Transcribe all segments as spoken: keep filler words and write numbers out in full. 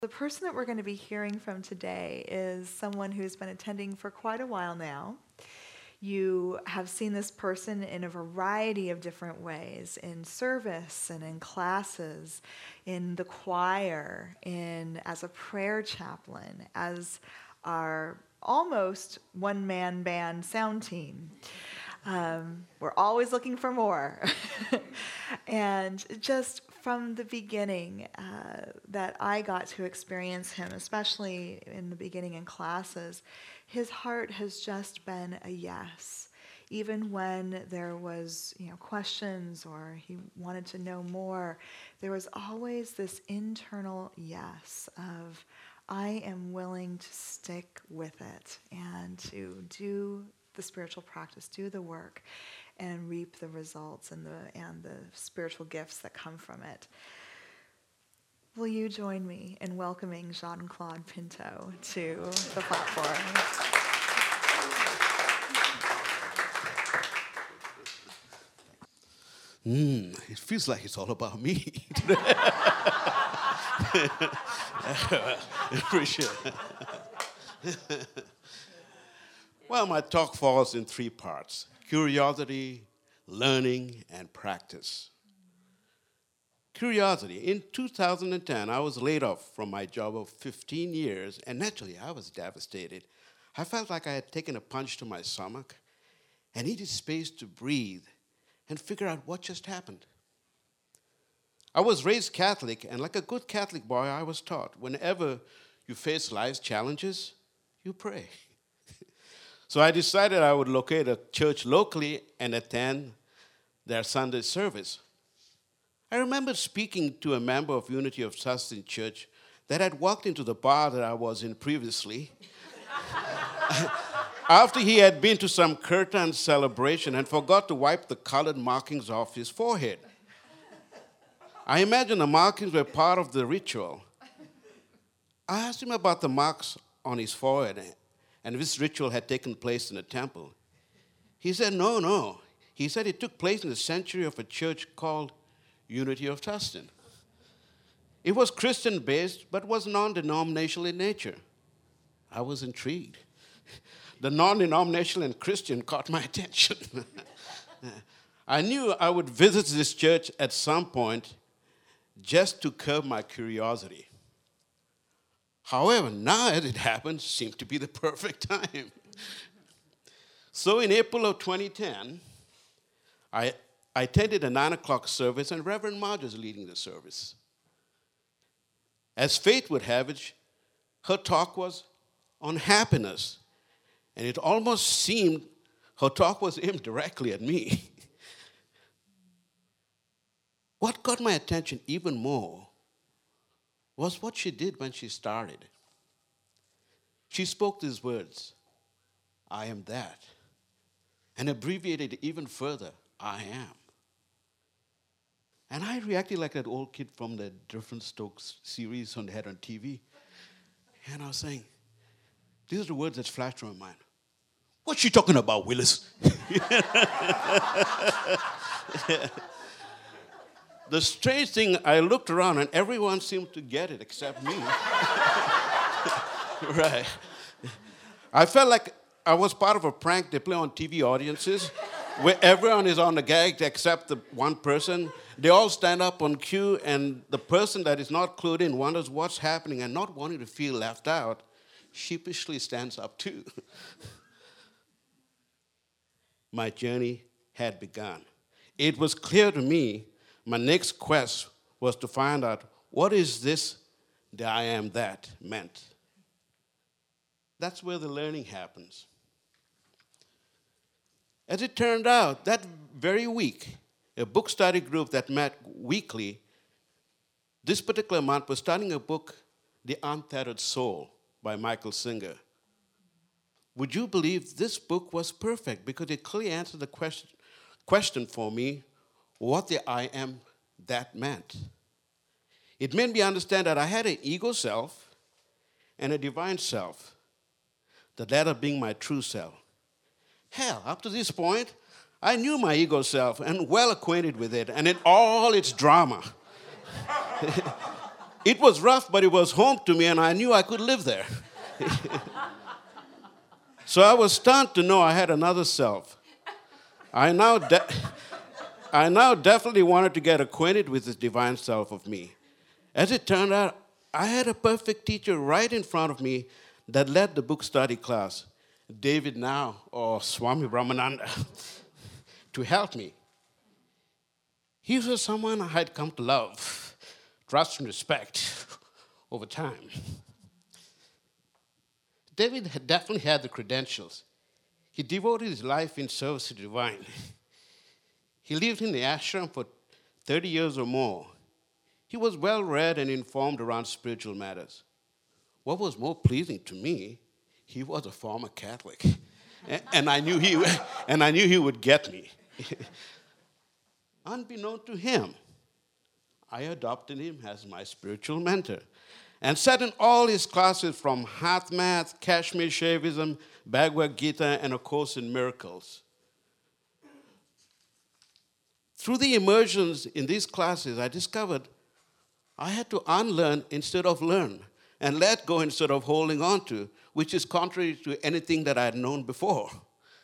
The person that we're going to be hearing from today is someone who's been attending for quite a while now. You have seen this person in a variety of different ways, in service and in classes, in the choir, in as a prayer chaplain, as our almost one-man band sound team. Um, we're always looking for more. And just from the beginning uh, that I got to experience him, especially in the beginning in classes, his heart has just been a yes. Even when there was, you know, questions or he wanted to know more, there was always this internal yes of, I am willing to stick with it and to do the spiritual practice, do the work, and reap the results and the and the spiritual gifts that come from it. Will you join me in welcoming Jean-Claude Pinto to the platform? Mm, it feels like it's all about me. Appreciate it. Well, my talk falls in three parts: curiosity, learning, and practice. Curiosity. In two thousand ten, I was laid off from my job of fifteen years, and naturally, I was devastated. I felt like I had taken a punch to my stomach and needed space to breathe and figure out what just happened. I was raised Catholic, and like a good Catholic boy, I was taught, whenever you face life's challenges, you pray. So I decided I would locate a church locally and attend their Sunday service. I remember speaking to a member of Unity of Tustin Church that had walked into the bar that I was in previously after he had been to some kirtan celebration and forgot to wipe the colored markings off his forehead. I imagine the markings were part of the ritual. I asked him about the marks on his forehead and if this ritual had taken place in a temple. He said, no, no. He said it took place in the sanctuary of a church called Unity of Tustin. It was Christian-based, but was non-denominational in nature. I was intrigued. The non-denominational and Christian caught my attention. I knew I would visit this church at some point just to curb my curiosity. However, now as it happened, seemed to be the perfect time. So in April of twenty ten, I, I attended a nine o'clock service, and Reverend Marge was leading the service. As fate would have it, her talk was on happiness, and it almost seemed her talk was aimed directly at me. What got my attention even more was what she did when she started. She spoke these words, I am that, and abbreviated it even further, I am. And I reacted like that old kid from the Different Stokes series on the head on T V. And I was saying, these are the words that flashed through my mind. What's she talking about, Willis? The strange thing, I looked around and everyone seemed to get it except me. Right. I felt like I was part of a prank they play on T V audiences where everyone is on the gag except the one person. They all stand up on cue, and the person that is not clued in wonders what's happening and not wanting to feel left out sheepishly stands up too. My journey had begun. It was clear to me my next quest was to find out what is this that I am that meant. That's where the learning happens. As it turned out, that very week, a book study group that met weekly, this particular month was studying a book, The Untethered Soul by Michael Singer. Would you believe this book was perfect because it clearly answered the question, question for me, what the I am that meant. It made me understand that I had an ego self and a divine self, the latter being my true self. Hell, up to this point, I knew my ego self and well acquainted with it and in all its drama. It was rough, but it was home to me, and I knew I could live there. So I was stunned to know I had another self. I now, de- I now definitely wanted to get acquainted with this divine self of me. As it turned out, I had a perfect teacher right in front of me that led the book study class, David Now, or Swami Brahmananda, to help me. He was someone I had come to love, trust, and respect over time. David had definitely had the credentials. He devoted his life in service to the divine. He lived in the ashram for thirty years or more. He was well read and informed around spiritual matters. What was more pleasing to me, he was a former Catholic, and I knew he, and I knew he would get me. Unbeknown to him, I adopted him as my spiritual mentor and sat in all his classes from Hatha Math, Kashmir Shaivism, Bhagavad Gita, and A Course in Miracles. Through the immersions in these classes, I discovered I had to unlearn instead of learn, and let go instead of holding on to, which is contrary to anything that I had known before.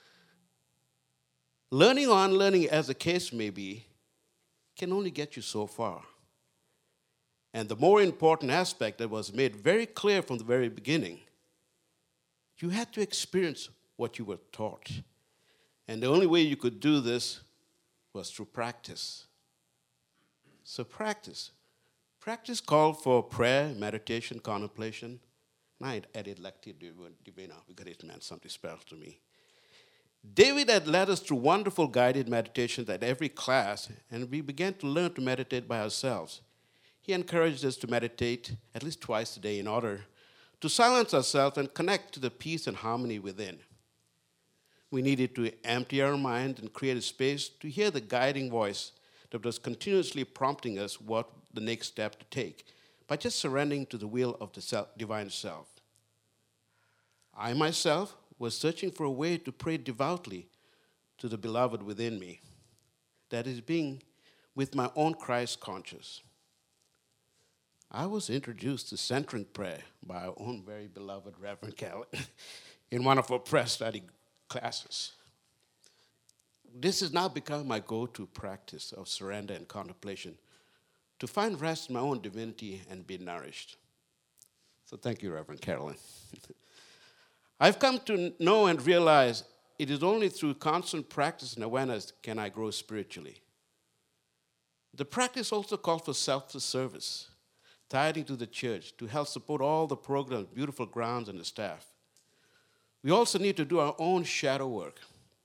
Learning or unlearning, as the case may be, can only get you so far. And the more important aspect that was made very clear from the very beginning, you had to experience what you were taught. And the only way you could do this was through practice. So practice. Practice called for prayer, meditation, contemplation. And I added Lectio Divina because it meant something special to me. David had led us through wonderful guided meditations at every class, and we began to learn to meditate by ourselves. He encouraged us to meditate at least twice a day in order to silence ourselves and connect to the peace and harmony within. We needed to empty our mind and create a space to hear the guiding voice that was continuously prompting us what the next step to take by just surrendering to the will of the self, divine self. I myself was searching for a way to pray devoutly to the beloved within me, that is, being with my own Christ conscious. I was introduced to centering prayer by our own very beloved Reverend Carolyn in one of our prayer study classes. This has now become my go-to practice of surrender and contemplation to find rest in my own divinity and be nourished. So thank you, Reverend Carolyn. I've come to know and realize it is only through constant practice and awareness can I grow spiritually. The practice also calls for selfless service, tithing to the church to help support all the programs, beautiful grounds, and the staff. We also need to do our own shadow work.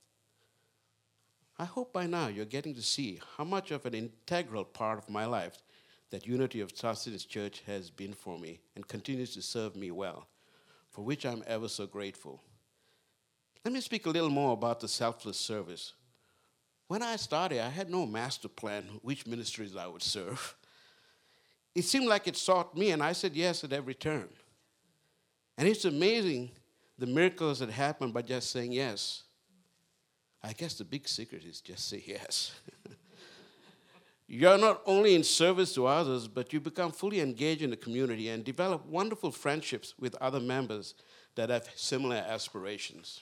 I hope by now you're getting to see how much of an integral part of my life that Unity of Trust's Church has been for me and continues to serve me well, for which I'm ever so grateful. Let me speak a little more about the selfless service. When I started, I had no master plan which ministries I would serve. It seemed like it sought me, and I said yes at every turn. And it's amazing the miracles that happen by just saying yes. I guess the big secret is just say yes. You're not only in service to others, but you become fully engaged in the community and develop wonderful friendships with other members that have similar aspirations.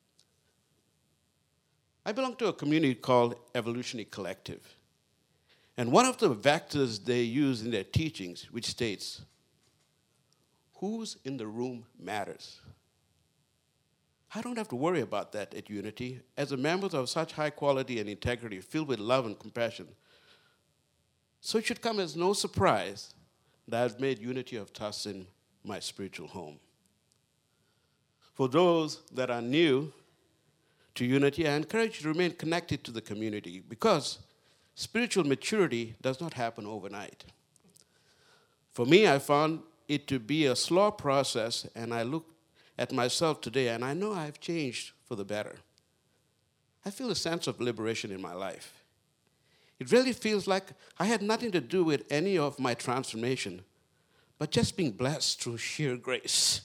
I belong to a community called Evolutionary Collective. And one of the vectors they use in their teachings, which states, who's in the room matters. I don't have to worry about that at Unity. As a member of such high quality and integrity, filled with love and compassion, so it should come as no surprise that I've made Unity of Tustin my spiritual home. For those that are new to Unity, I encourage you to remain connected to the community because spiritual maturity does not happen overnight. For me, I found it to be a slow process, and I look at myself today, and I know I've changed for the better. I feel a sense of liberation in my life. It really feels like I had nothing to do with any of my transformation, but just being blessed through sheer grace.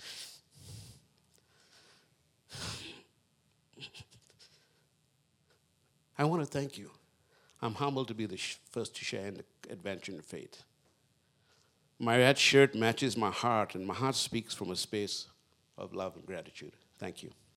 I want to thank you. I'm humbled to be the first to share in the adventure in faith. My red shirt matches my heart, and my heart speaks from a space of love and gratitude. Thank you.